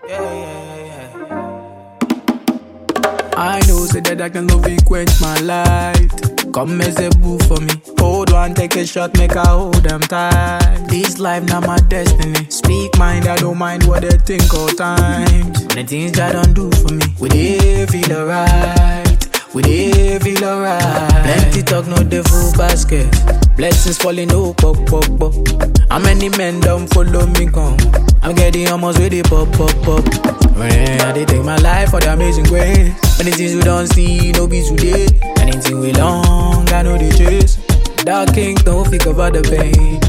I know, say that I can love you quench my light. Come as a boo for me. Hold one, take a shot, make I hold them tight. This life now my destiny. Speak mind, I don't mind what they think all times. When the things that don't do for me, we dey feel alright. We dey feel alright. Plenty talk, no dey full basket. Blessings falling, no pop. How many men don't follow me come? I'm getting almost ready, pop. When I dey take my life for the amazing grace. Many things we don't see, no be today. Anything we long, I know they chase. Dark king don't think about the pain.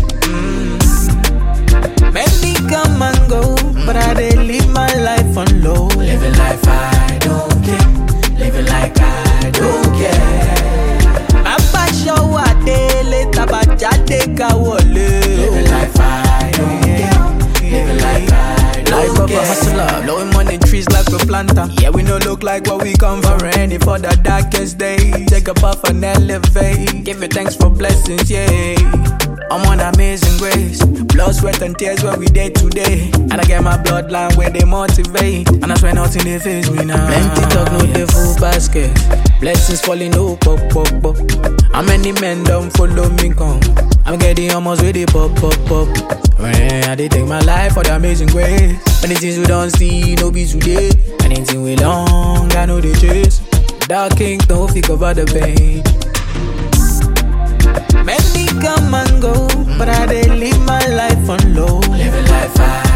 Many come and go, but I dey live my life on low. Living life I don't care. Living like I don't care. Baba show a day later, but jade ka wole. Living life I don't care. Living like I don't care. Life of a hustler, blowing money trees like a planter. Yeah, we no look like what we come for. Ready for the darkest days. Take a puff and elevate. Give it thanks for blessings, yeah. I'm on amazing grace. Blood, sweat and tears where we day today. And I get my bloodline where they motivate. And I swear nothing they face me now. Plenty talk, no they full basket. Blessings falling, no pop. How many men don't follow me come? I'm getting almost ready, pop. When I dey take my life for the amazing grace. Many things we don't see, no be today. Anything we long, I know they chase. Dark king don't think about the pain. Many come and go, but I dey live my life on low. Living life I